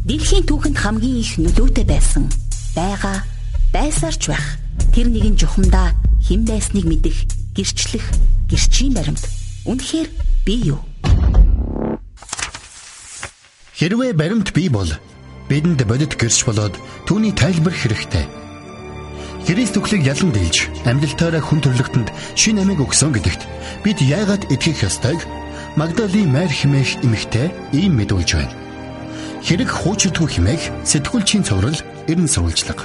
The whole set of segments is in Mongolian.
Дэлхийн түүхэнд хамгийн их нөлөөтэй байсан байгаа байсаарч байх тэр нэгэн жухамдаа хэн байсныг мэдэх гэрчлэх гэрчийн баримт үнэхээр бий юу? Хэрвээ баримт бий бол бидэнд бодит гэрч болоод түүний тайлбар хэрэгтэй. Христ үхлийг ялан дийлж амьдлалтаараа хүн төрлөختөнд шинэ амийг өгсөн гэдэгт бид яагаад итгэх ёстойг Магдалийн Мари хэмээх эмэгтэй ийм мэдүүлж байна. Хэрэг хуучилдгүй хэмээх сэтгүүлчийн цоврал эрен сурвалжлага.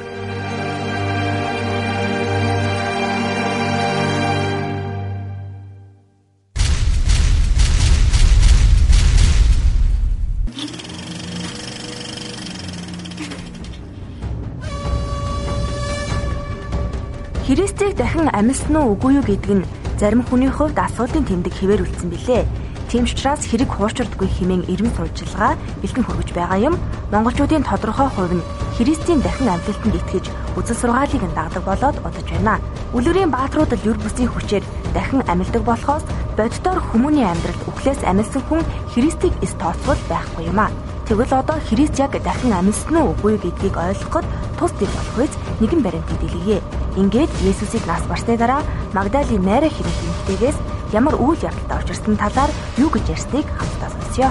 Христийг дахин амьсан уу үгүй юу гэдэг нь зарим хүний хувьд асуудлын тэмдэг хэвээр үлдсэн билээ. Тийм ч учраас хэрэг хуучирдаггүй хэмээн эрен сурвалжлага бэлтгэн хүргэж байгаа юм. Монголчуудын тодорхой хувь нь Христийн дахин амьдлалтанд итгэж үзэл сургаалыг дагдаг болоод удаж байна. Үлгэрийн бааtruудад юр бүсийн хүчээр дахин амьддаг болохоос боддоор хүмүүний амьдралд үхлээс амьсан хүн Христийг эс тооцвол байхгүй юм а. Тэгвэл одоо Христ яг дахин амьсан уу үгүй юу гэдгийг ойлгоход тус дэв болох үз нэгэн баримт дэлгэе. Ингээд Есүсийг нас барсны дараа Магдалийн Мари хэмээх эмэгтэйгээс ямар үйл явдалтай учирсан талаар юу гэж ярьсныг хамтдаа сонсъё.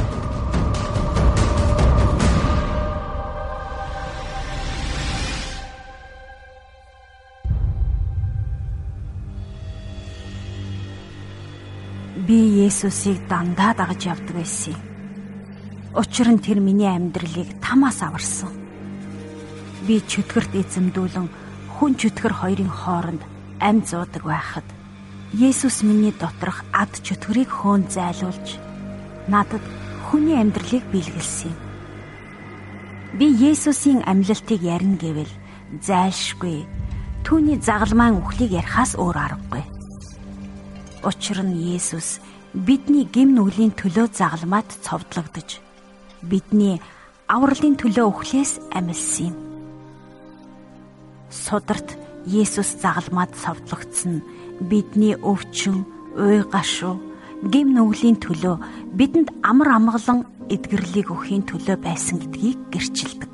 Би Есүсийг дандаа дагаж явдаг байсан. Учир нь тэр миний амьдралыг тамаас аварсан. Би чөтгөрт эзэмдүүлэн хүн чөтгөр хоёрын хооронд амьд зуудаг байхад Есүс миний доторх ад чөтгөрийг хөөн зайлуулж надад хүний амьдралыг биелгэлсэн юм. Би Есүсийн амьлалтыг ярина гэвэл зайлшгүй түүний загалмайн үхлийг ярихаас өөр аргагүй. Учир нь Есүс бидний гэм нүглийн төлөө загалмайд цовдлогдож бидний авралын төлөө үхлээс амьлсан юм. Сударт Есүс загалмайд цовдлогдсон бидний өвчин, уй гашуу, гэм нүглийн төлөө бидэнд амар амгалан эдгэрлийг өгөхийн төлөө байсан гэдгийг гэрчилдэг.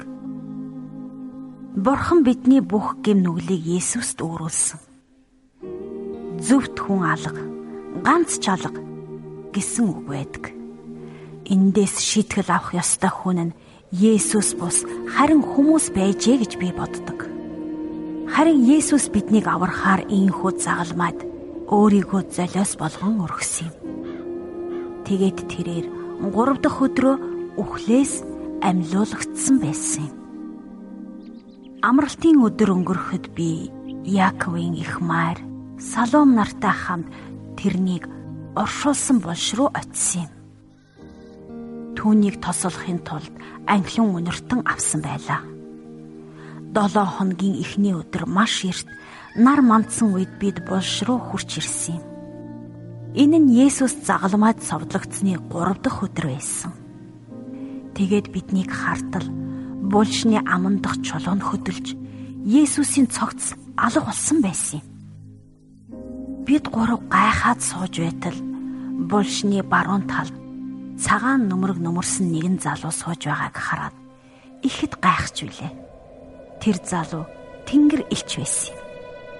Бурхан бидний бүх гэм нүглийг Есүст өөрүүлсэн. Зөвхт хүн алга, ганц ч алга гэсэн үг байдаг. Эндээс шийтгэл авах ёстой хүн нь Есүс бус харин хүмүүс байжээ гэж би боддог. Харин Есүс биднийг аврахаар ийхүү загалмайд өөрийгөө золиос болгон өргөсөн юм. Тэгээд тэрээр 3 дахь өдрөө үхлээс амьлуулагдсан байсан юм. Амралтын өдөр өнгөрөхөд би Яаковын эх Мари, Салом нартай хамт тэрнийг оршуулсан булш руу очисон юм. Түүнийг тосолохын тулд анхлын үнэртэн авсан байлаа. 7 хоногийн эхний өдөр маш эрт нар мандсан үед бид булш руу хурч ирсэн юм. Энэ нь Есүс загалмайд цовдлогдсны 3 дахь өдөр байсан. Тэгээд биднийг хартал булшны аман дахь чулуунд хөдөлж Есүсийн цогц алга болсон байсан юм. Бид 3 гайхаад сууж байтал булшны баруун талд цагаан нүмерг нүмерсэн нэгэн залуу сууж байгааг хараад ихэд гайхаж билээ. Тэр залуу тэнгэр элч байсан юм.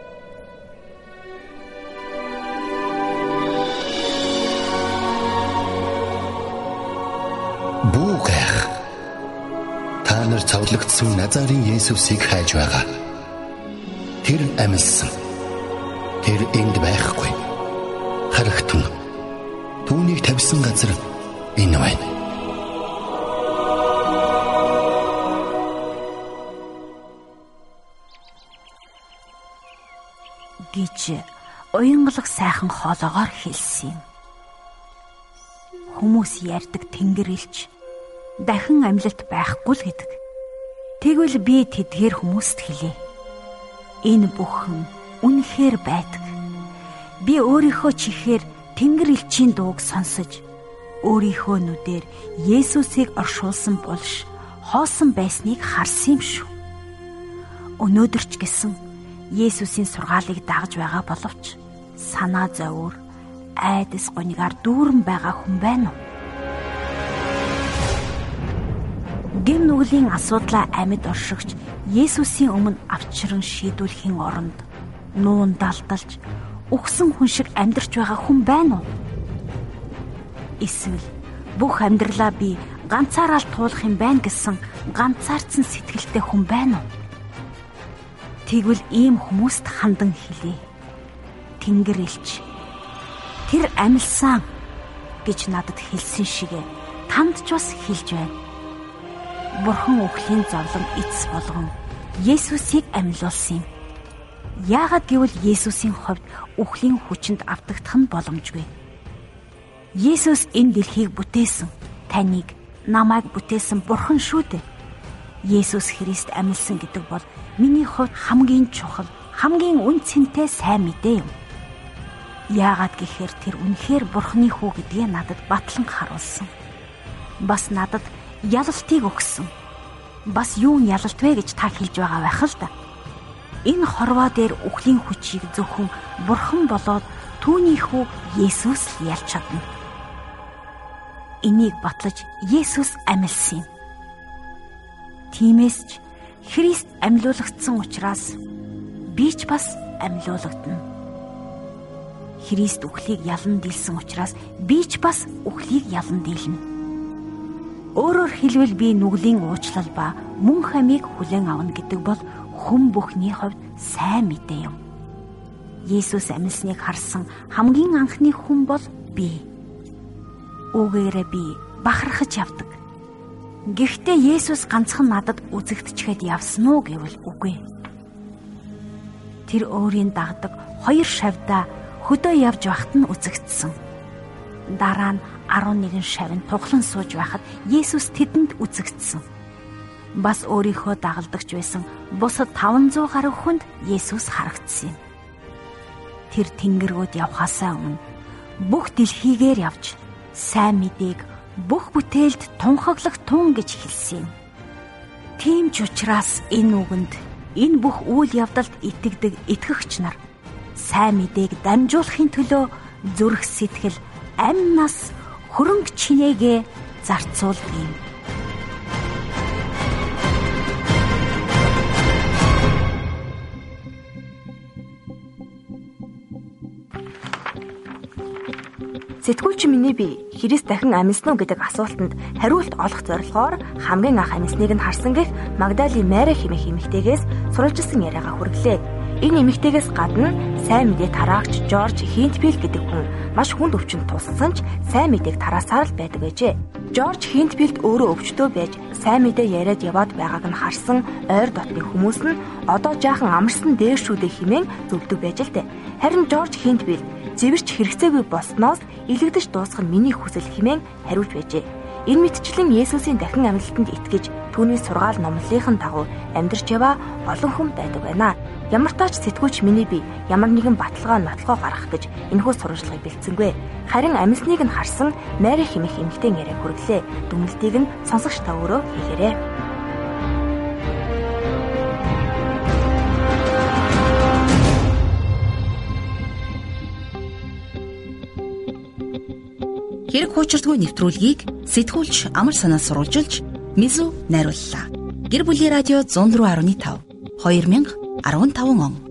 Бүү гайх. Та нар цовдлогдсон Назарын Есүсийг хайж байгаа. Тэр амьлсан. Тэр энд байхгүй. Харагтун. Түүнийг тавьсан газар энэ байна. Гэж уянгалаг сайхан хоолоогоор хэлсэн юм. Хүмүүс ярьдаг тэнгэр элч дахин амьлалт байхгүй л гэдэг. Тэгвэл би тэдгээр хүмүүст хэлье. Энэ бүхэн үнэхээр байдаг. Би өөрийнхөө чихээр тэнгэр элчийн дууг сонсож өөрийнхөө нүдээр Есүсийг оршуулсан булш хоосон байсныг харсан юм шүү. Өнөөдөр ч гэсэн Есүсийн сургаалыг дагаж байгаа боловч санаа зовөр, айдас гонигаар дүүрэн байгаа хүн байна уу? Гэм нүглийн асуудлаа амьд оршигч Есүсийн өмнө авчран шийдвэрлэхийн оронд нуун далдалж үхсэн хүн шиг амьдарч байгаа хүн байна уу? Эсвэл бүх амьдралаа би ганцаараа л туулах юм байна гэсэн ганцаардсан сэтгэлтэй хүн байна уу? Тэгвэл ийм хүмүүст хандан хэлье. Тэнгэр элч тэр амилсан гэж надад хэлсэн шигэ танд ч бас хэлж байна. Бурхан үхлийн зовлон эцэс болгон Есүсийг амьлуулсан юм. Яагаад гэвэл Есүсийн хувьд үхлийн хүчинд автагдах нь боломжгүй. Есүс энэ дэлхийг бүтээсэн, таныг, намайг бүтээсэн Бурхан шүү дээ. Есүс Христ амьлсан гэдэг бол миний хувьд хамгийн чухал, хамгийн үн цэнтэй сайн мэдээ юм. Яагаад гэхээр тэр үнэхээр Бурханы хүү гэдгээ надад батлан харуулсан. Бас надад ялалтыг өгсөн. Бас юун ялалт вэ гэж та хэлж байгаа байх л да. Энэ хорвоо дээр үхлийн хүчийг зөвхөн Бурхан болоод түүний хүү Есүс л ялж чадна. Энийг батлаж Есүс амьлсан юм. Тиймээс ч Христ амьлуулагдсан учраас би ч бас амьлуулагдана. Христ үхлийг ялан дийлсэн учраас би ч бас үхлийг ялан дийлнэ. Өөрөөр хэлбэл би нүглийн уучлал ба мөн хамийг хүлээн авна гэдэг бол хүн бүхний хувьд сайн мэдээ юм. Есүс амьлсныг харсан хамгийн анхны хүн бол би. Үгээрээ би бахархаж явдаг. Гэхдээ Есүс ганцхан надад үзэгдчихэд явсан уу гэвэл үгүй. Тэр өөрийн дагдаг 2 шавьдаа хөдөө явж байхад нь үзэгдсэн. Дараа нь 11 шавьнд туглан сууж байхад Есүс тэдэнд үзэгдсэн. Бас өөрийнхөө дагалдагч байсан бусад 500 гаруй хүнд Есүс харагдсан юм. Тэр тэнгэргүүд явхаасаа өмнө бүх дэлхийгээр явж сайн мэдээг бүх бүтээлд тунхаглах тун гэж хэлсэн юм. Тийм ч учраас энэ үгэнд энэ бүх үйл явдалд итгэдэг итгэгч нар сайн мэдээг дамжуулахын төлөө зүрх сэтгэл амь нас хөрөнгө чинээгээ зарцуулдаг юм. Сэтгүүлч миний бие Христ дахин амьсан уу гэдэг асуултанд хариулт олох зорилгоор хамгийн анх амьсныг нь харсан гэх Магдалийн Мари хэмээх эмэгтэйгээс суралжилсан яриагаа хүргэлээ. Энэ эмэгтэйгээс гадна сайн мэдээ тараагч Жорж Хинтфилд гэдэг хүн маш хүнд өвчнөд туссан ч сайн мэдээг тараасаар л байдаг байжээ. Жорж Хинтфилд өөрөө өвчтөө байж сайн мэдээ яриад яваад байгааг нь харсан ойр дотны хүмүүс нь одоо жаахан амарсан дээр шүү дээ хэмээн зөвлөдөг байж л дээ. Харин Жорж Хинтфилд зэвэрч хэрэгцээгүй болсноос илэгдэж дуусах нь миний хүсэл хэмээн хариулж байжээ. Энэ мэтчлэн Есүсийн дахин амьлалтанд итгэж түүний сургаал номлолынхын дагуу амьдрч яваа олон хүн байдаг байна. Ямар тач сэтгүүлч миний бие ямар нэгэн баталгаа нотлохоо гаргах гэж энэхүү сурвалжлагыг бэлдсэнгүй. Харин амьсныг нь харсан Мари хэмээх эмэгтэй яриаг хүргэлээ. Дүгнэлтийг нь сонсогч та өөрөө хийгээрэй. Хэрэг хуучирдгүй нэвтрүүлгийг сэтгүүлч амар санаа сурвалжилж Мизу найрууллаа. Гэр бүлийн радио 104.5 2015 он.